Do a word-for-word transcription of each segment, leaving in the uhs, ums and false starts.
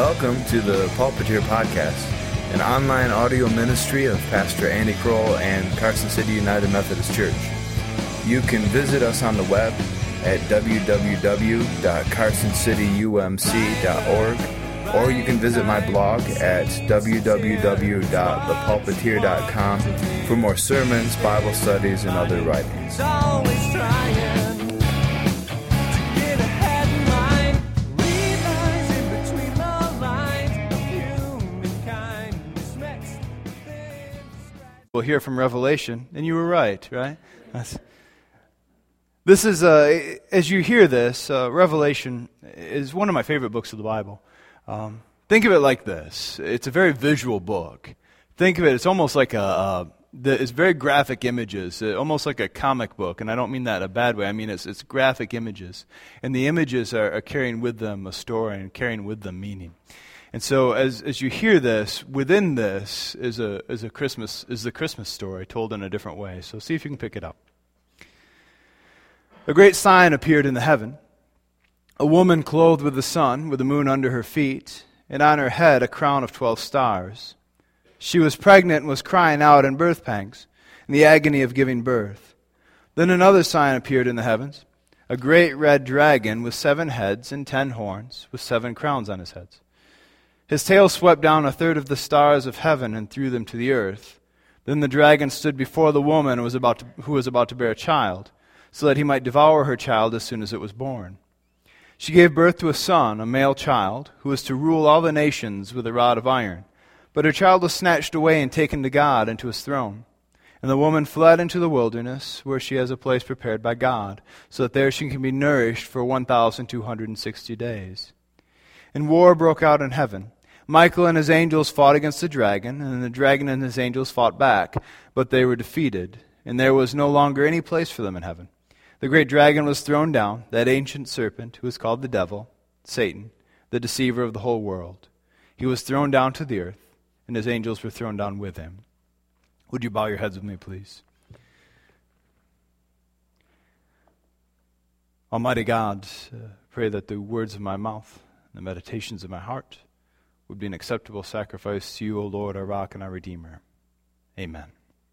Welcome to the Pulpiteer Podcast, an online audio ministry of Pastor Andy Kroll and Carson City United Methodist Church. You can visit us on the web at w w w dot carson city u m c dot org, or you can visit my blog at w w w dot the pulpiteer dot com for more sermons, Bible studies, and other writings. We'll hear from Revelation, and you were right, right? That's, this is, uh, as you hear this, uh, Revelation is one of my favorite books of the Bible. Um, think of it like this. It's a very visual book. Think of it, it's almost like a, uh, the, it's very graphic images, uh, almost like a comic book, and I don't mean that in a bad way. I mean it's, it's graphic images, and the images are, are carrying with them a story and carrying with them meaning. And so, as as you hear this, within this is a is a Christmas is the Christmas story told in a different way. So, see if you can pick it up. A great sign appeared in the heaven: a woman clothed with the sun, with the moon under her feet, and on her head a crown of twelve stars. She was pregnant and was crying out in birth pangs, in the agony of giving birth. Then another sign appeared in the heavens: a great red dragon with seven heads and ten horns, with seven crowns on his heads. His tail swept down a third of the stars of heaven and threw them to the earth. Then the dragon stood before the woman who was about to, who was about to bear a child, so that he might devour her child as soon as it was born. She gave birth to a son, a male child, who was to rule all the nations with a rod of iron. But her child was snatched away and taken to God and to his throne. And the woman fled into the wilderness, where she has a place prepared by God, so that there she can be nourished for one thousand two hundred sixty days. And war broke out in heaven. Michael and his angels fought against the dragon, and the dragon and his angels fought back, but they were defeated, and there was no longer any place for them in heaven. The great dragon was thrown down, that ancient serpent who is called the devil, Satan, the deceiver of the whole world. He was thrown down to the earth, and his angels were thrown down with him. Would you bow your heads with me, please? Almighty God, uh, pray that the words of my mouth, the meditations of my heart, would be an acceptable sacrifice to you, O Lord, our rock and our Redeemer. Amen.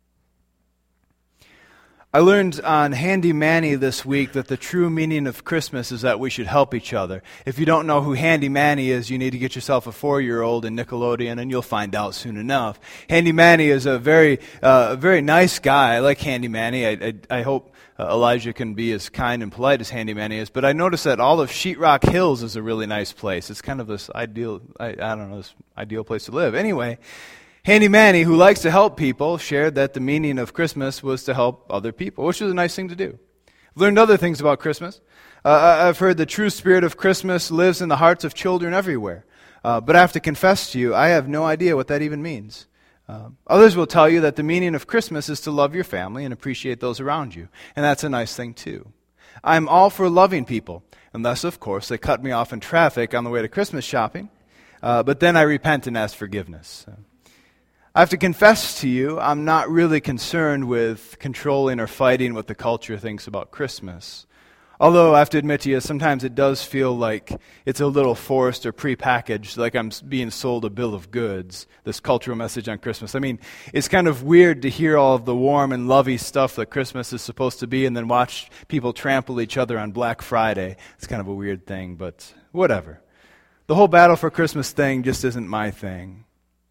I learned on Handy Manny this week that the true meaning of Christmas is that we should help each other. If you don't know who Handy Manny is, you need to get yourself a four-year-old in Nickelodeon, and you'll find out soon enough. Handy Manny is a very, uh, very nice guy. I like Handy Manny. I, I, I hope uh, Elijah can be as kind and polite as Handy Manny is. But I noticed that all of Sheetrock Hills is a really nice place. It's kind of this ideal, I, I don't know, this ideal place to live. Anyway, Handy Manny, who likes to help people, shared that the meaning of Christmas was to help other people, which is a nice thing to do. I've learned other things about Christmas. Uh, I've heard the true spirit of Christmas lives in the hearts of children everywhere. Uh, but I have to confess to you, I have no idea what that even means. Uh, others will tell you that the meaning of Christmas is to love your family and appreciate those around you. And that's a nice thing too. I'm all for loving people, unless, of course, they cut me off in traffic on the way to Christmas shopping. Uh, but then I repent and ask forgiveness. So, I have to confess to you, I'm not really concerned with controlling or fighting what the culture thinks about Christmas. Although I have to admit to you, sometimes it does feel like it's a little forced or prepackaged, like I'm being sold a bill of goods, this cultural message on Christmas. I mean, it's kind of weird to hear all of the warm and lovey stuff that Christmas is supposed to be and then watch people trample each other on Black Friday. It's kind of a weird thing, but whatever. The whole battle for Christmas thing just isn't my thing.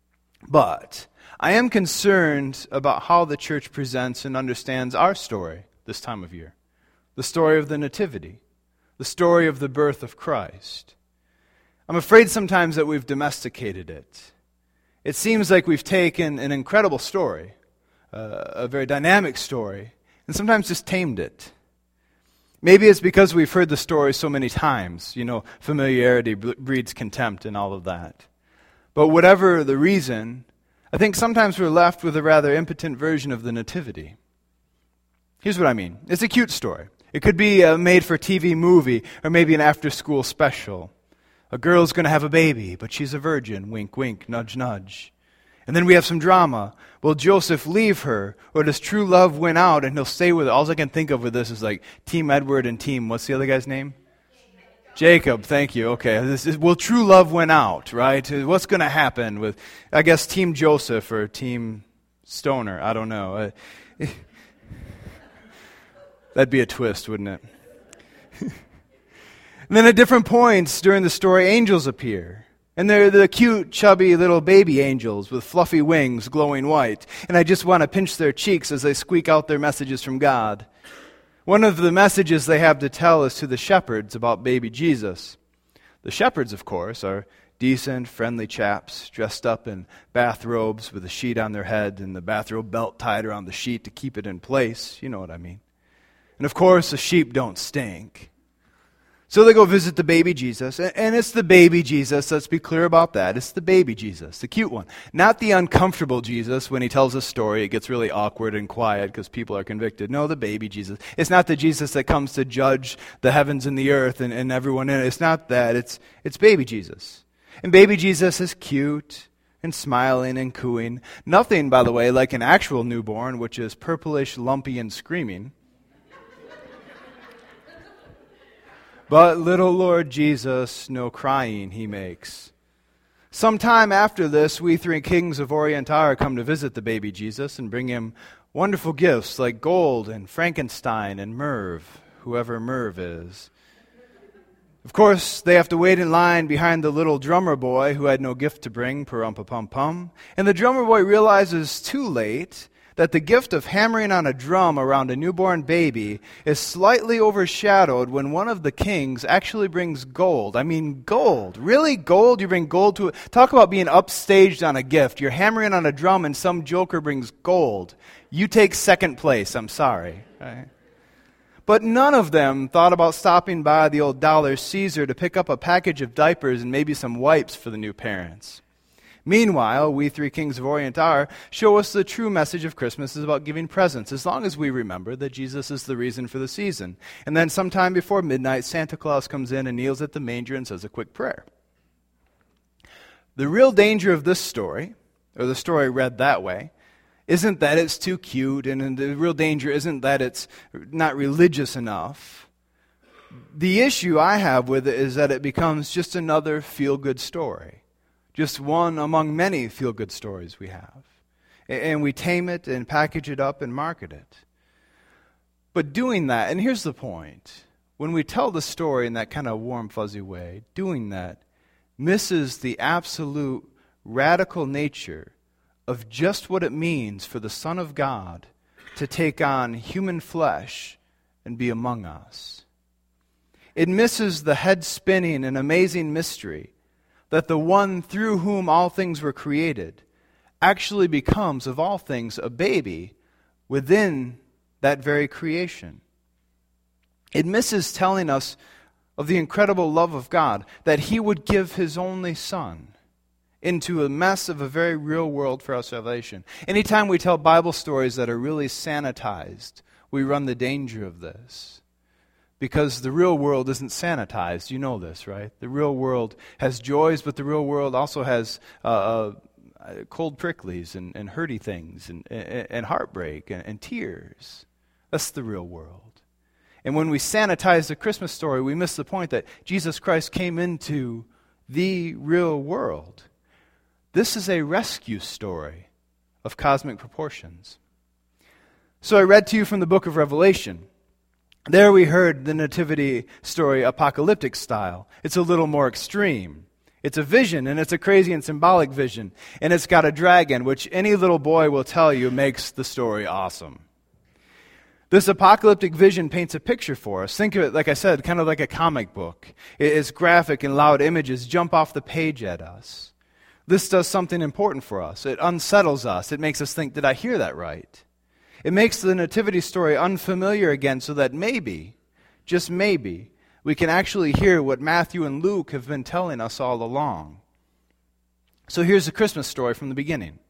But I am concerned about how the church presents and understands our story this time of year. The story of the Nativity. The story of the birth of Christ. I'm afraid sometimes that we've domesticated it. It seems like we've taken an incredible story, uh, a very dynamic story, and sometimes just tamed it. Maybe it's because we've heard the story so many times. You know, familiarity breeds contempt and all of that. But whatever the reason, I think sometimes we're left with a rather impotent version of the Nativity. Here's what I mean. It's a cute story. It could be a made-for-T V movie or maybe an after-school special. A girl's going to have a baby, but she's a virgin. Wink, wink, nudge, nudge. And then we have some drama. Will Joseph leave her, or does true love win out and he'll stay with her? All I can think of with this is like Team Edward and Team, what's the other guy's name? Jacob, thank you. Okay, this is, well, true love went out, right? What's going to happen with, I guess, Team Joseph or Team Stoner? I don't know. Uh, that'd be a twist, wouldn't it? And then at different points during the story, angels appear. And they're the cute, chubby little baby angels with fluffy wings glowing white. And I just want to pinch their cheeks as they squeak out their messages from God. One of the messages they have to tell is to the shepherds about baby Jesus. The shepherds, of course, are decent, friendly chaps dressed up in bathrobes with a sheet on their head and the bathrobe belt tied around the sheet to keep it in place. You know what I mean. And of course, the sheep don't stink. So they go visit the baby Jesus, and it's the baby Jesus, let's be clear about that. It's the baby Jesus, the cute one. Not the uncomfortable Jesus when he tells a story, it gets really awkward and quiet because people are convicted. No, the baby Jesus. It's not the Jesus that comes to judge the heavens and the earth and, and everyone in it. It's not that. It's, it's baby Jesus. And baby Jesus is cute and smiling and cooing. Nothing, by the way, like an actual newborn, which is purplish, lumpy, and screaming. But little Lord Jesus, no crying he makes. Sometime after this, we three kings of Orient are come to visit the baby Jesus and bring him wonderful gifts like gold and Frankenstein and Merv, whoever Merv is. Of course, they have to wait in line behind the little drummer boy who had no gift to bring, per-um-pa-pum-pum. And the drummer boy realizes too late that the gift of hammering on a drum around a newborn baby is slightly overshadowed when one of the kings actually brings gold. I mean, gold. Really? Gold? You bring gold to it? Talk about being upstaged on a gift. You're hammering on a drum and some joker brings gold. You take second place. I'm sorry. Right? But none of them thought about stopping by the old Dollar Caesar to pick up a package of diapers and maybe some wipes for the new parents. Meanwhile, we three kings of Orient are show us the true message of Christmas is about giving presents, as long as we remember that Jesus is the reason for the season. And then sometime before midnight, Santa Claus comes in and kneels at the manger and says a quick prayer. The real danger of this story, or the story read that way, isn't that it's too cute, and the real danger isn't that it's not religious enough. The issue I have with it is that it becomes just another feel-good story. Just one among many feel-good stories we have. And we tame it and package it up and market it. But doing that, and here's the point, when we tell the story in that kind of warm, fuzzy way, doing that misses the absolute radical nature of just what it means for the Son of God to take on human flesh and be among us. It misses the head-spinning and amazing mystery that the one through whom all things were created actually becomes, of all things, a baby within that very creation. It misses telling us of the incredible love of God, that He would give His only Son into a mess of a very real world for our salvation. Anytime we tell Bible stories that are really sanitized, we run the danger of this. Because the real world isn't sanitized. You know this, right? The real world has joys, but the real world also has uh, uh, cold pricklies and, and hurty things and, and, and heartbreak and, and tears. That's the real world. And when we sanitize the Christmas story, we miss the point that Jesus Christ came into the real world. This is a rescue story of cosmic proportions. So I read to you from the book of Revelation. There we heard the nativity story apocalyptic style. It's a little more extreme. It's a vision, and it's a crazy and symbolic vision. And it's got a dragon, which any little boy will tell you makes the story awesome. This apocalyptic vision paints a picture for us. Think of it, like I said, kind of like a comic book. It's graphic and loud images jump off the page at us. This does something important for us. It unsettles us. It makes us think, did I hear that right? It makes the nativity story unfamiliar again so that maybe, just maybe, we can actually hear what Matthew and Luke have been telling us all along. So here's the Christmas story from the beginning.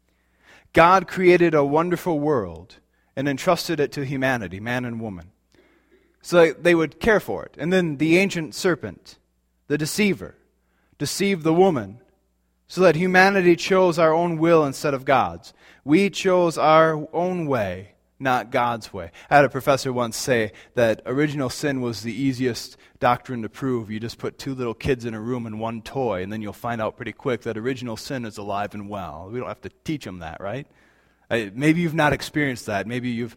God created a wonderful world and entrusted it to humanity, man and woman, so that they would care for it. And then the ancient serpent, the deceiver, deceived the woman so that humanity chose our own will instead of God's. We chose our own way, not God's way. I had a professor once say that original sin was the easiest doctrine to prove. You just put two little kids in a room and one toy, and then you'll find out pretty quick that original sin is alive and well. We don't have to teach them that, right? Maybe you've not experienced that. Maybe you've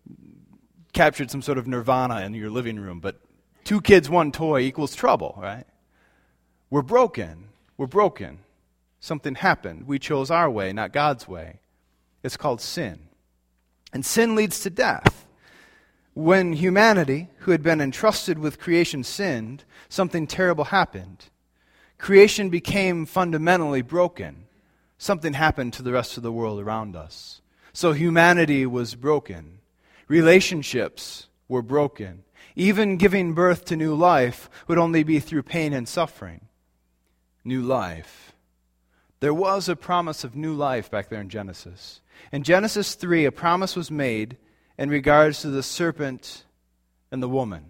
captured some sort of nirvana in your living room, but two kids, one toy equals trouble, right? We're broken. We're broken. Something happened. We chose our way, not God's way. It's called sin. And sin leads to death. When humanity, who had been entrusted with creation, sinned, something terrible happened. Creation became fundamentally broken. Something happened to the rest of the world around us. So humanity was broken. Relationships were broken. Even giving birth to new life would only be through pain and suffering. New life. There was a promise of new life back there in Genesis. In Genesis three, a promise was made in regards to the serpent and the woman.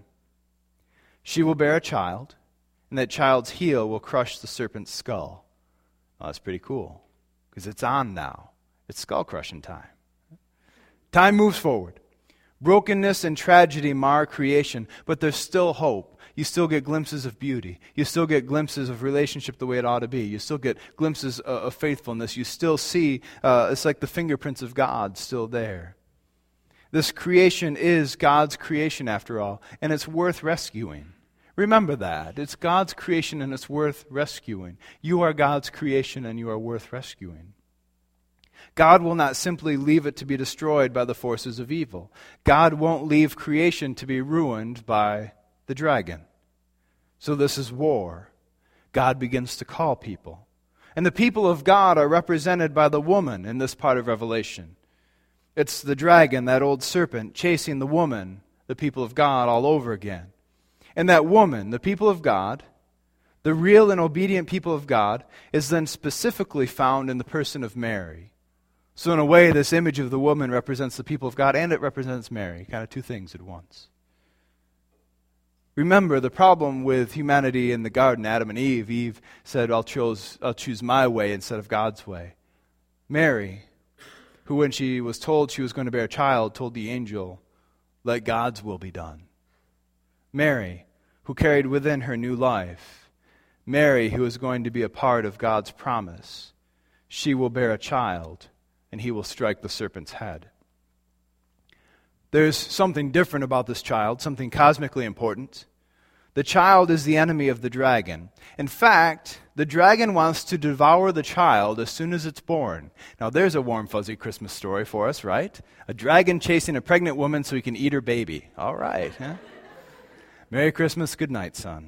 She will bear a child, and that child's heel will crush the serpent's skull. Oh, that's pretty cool, because it's on now. It's skull-crushing time. Time moves forward. Brokenness and tragedy mar creation, but there's still hope. You still get glimpses of beauty. You still get glimpses of relationship the way it ought to be. You still get glimpses of, of faithfulness. You still see, uh, it's like the fingerprints of God still there. This creation is God's creation after all, and it's worth rescuing. Remember that. It's God's creation and it's worth rescuing. You are God's creation and you are worth rescuing. God will not simply leave it to be destroyed by the forces of evil. God won't leave creation to be ruined by the dragon. So this is war. God begins to call people. And the people of God are represented by the woman in this part of Revelation. It's the dragon, that old serpent, chasing the woman, the people of God, all over again. And that woman, the people of God, the real and obedient people of God, is then specifically found in the person of Mary. So in a way, this image of the woman represents the people of God and it represents Mary, kind of two things at once. Remember, the problem with humanity in the garden, Adam and Eve, Eve said, I'll choose, I'll choose my way instead of God's way. Mary, who when she was told she was going to bear a child, told the angel, let God's will be done. Mary, who carried within her new life. Mary, who is going to be a part of God's promise. She will bear a child, and he will strike the serpent's head. There's something different about this child, something cosmically important. The child is the enemy of the dragon. In fact, the dragon wants to devour the child as soon as it's born. Now there's a warm, fuzzy Christmas story for us, right? A dragon chasing a pregnant woman so he can eat her baby. All right. Huh? Merry Christmas, good night, son.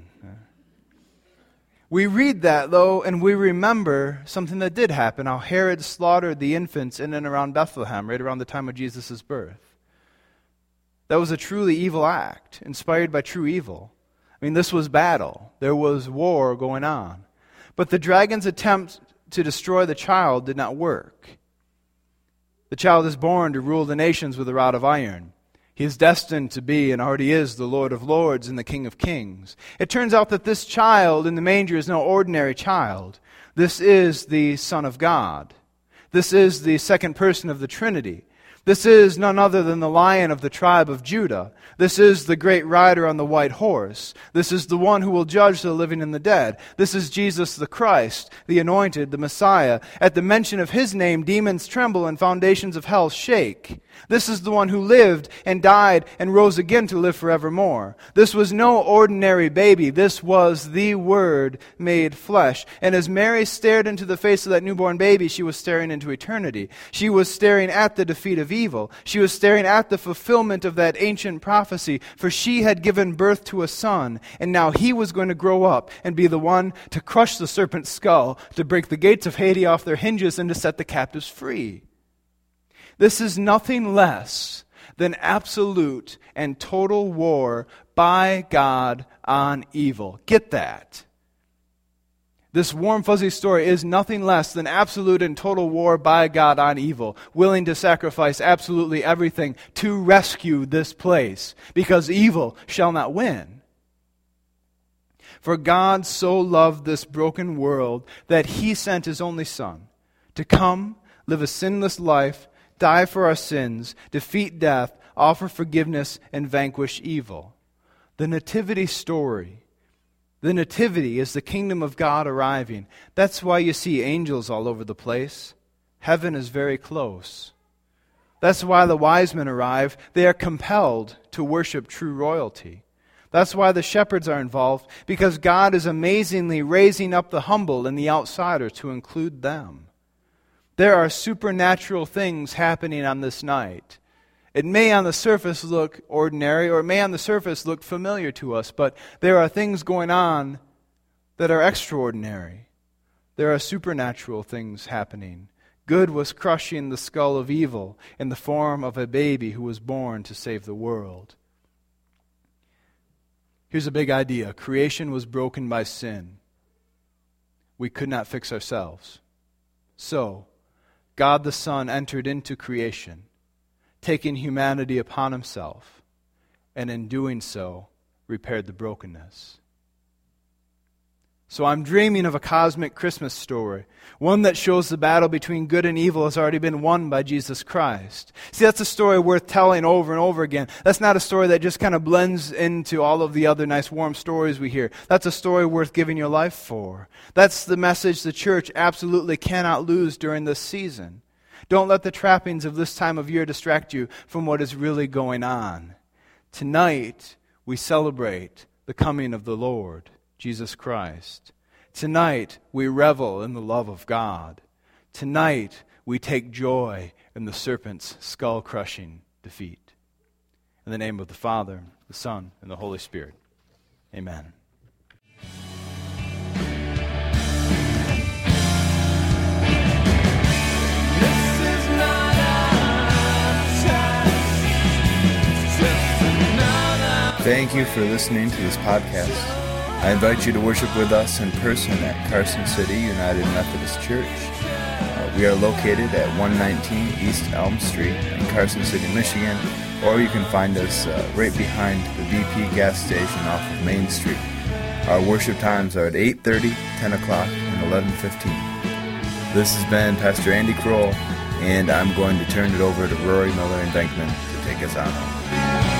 We read that, though, and we remember something that did happen, how Herod slaughtered the infants in and around Bethlehem, right around the time of Jesus' birth. That was a truly evil act, inspired by true evil. I mean, this was battle. There was war going on. But the dragon's attempt to destroy the child did not work. The child is born to rule the nations with a rod of iron. He is destined to be, and already is, the Lord of Lords and the King of Kings. It turns out that this child in the manger is no ordinary child. This is the Son of God. This is the second person of the Trinity. This is none other than the Lion of the tribe of Judah. This is the great rider on the white horse. This is the one who will judge the living and the dead. This is Jesus the Christ, the anointed, the Messiah. At the mention of his name, demons tremble and foundations of hell shake. This is the one who lived and died and rose again to live forevermore. This was no ordinary baby. This was the Word made flesh. And as Mary stared into the face of that newborn baby, she was staring into eternity. She was staring at the defeat of evil. She was staring at the fulfillment of that ancient prophecy, for she had given birth to a son, and now he was going to grow up and be the one to crush the serpent's skull, to break the gates of Hades off their hinges, and to set the captives free. This is nothing less than absolute and total war by God on evil. Get that. This warm, fuzzy story is nothing less than absolute and total war by God on evil, willing to sacrifice absolutely everything to rescue this place, because evil shall not win. For God so loved this broken world that he sent his only Son to come, live a sinless life, die for our sins, defeat death, offer forgiveness, and vanquish evil. The nativity story. The nativity is the kingdom of God arriving. That's why you see angels all over the place. Heaven is very close. That's why the wise men arrive. They are compelled to worship true royalty. That's why the shepherds are involved, because God is amazingly raising up the humble and the outsider to include them. There are supernatural things happening on this night. It may on the surface look ordinary, or it may on the surface look familiar to us, but there are things going on that are extraordinary. There are supernatural things happening. Good was crushing the skull of evil in the form of a baby who was born to save the world. Here's a big idea. Creation was broken by sin. We could not fix ourselves. So, God the Son entered into creation, taking humanity upon himself, and in doing so, repaired the brokenness. So I'm dreaming of a cosmic Christmas story, one that shows the battle between good and evil has already been won by Jesus Christ. See, that's a story worth telling over and over again. That's not a story that just kind of blends into all of the other nice warm stories we hear. That's a story worth giving your life for. That's the message the church absolutely cannot lose during this season. Don't let the trappings of this time of year distract you from what is really going on. Tonight, we celebrate the coming of the Lord, Jesus Christ. Tonight, we revel in the love of God. Tonight, we take joy in the serpent's skull-crushing defeat. In the name of the Father, the Son, and the Holy Spirit. Amen. Thank you for listening to this podcast. I invite you to worship with us in person at Carson City United Methodist Church. Uh, we are located at one nineteen East Elm Street in Carson City, Michigan, or you can find us uh, right behind the B P gas station off of Main Street. Our worship times are at eight thirty, ten o'clock, and eleven fifteen. This has been Pastor Andy Kroll, and I'm going to turn it over to Rory Miller and Denkman to take us out.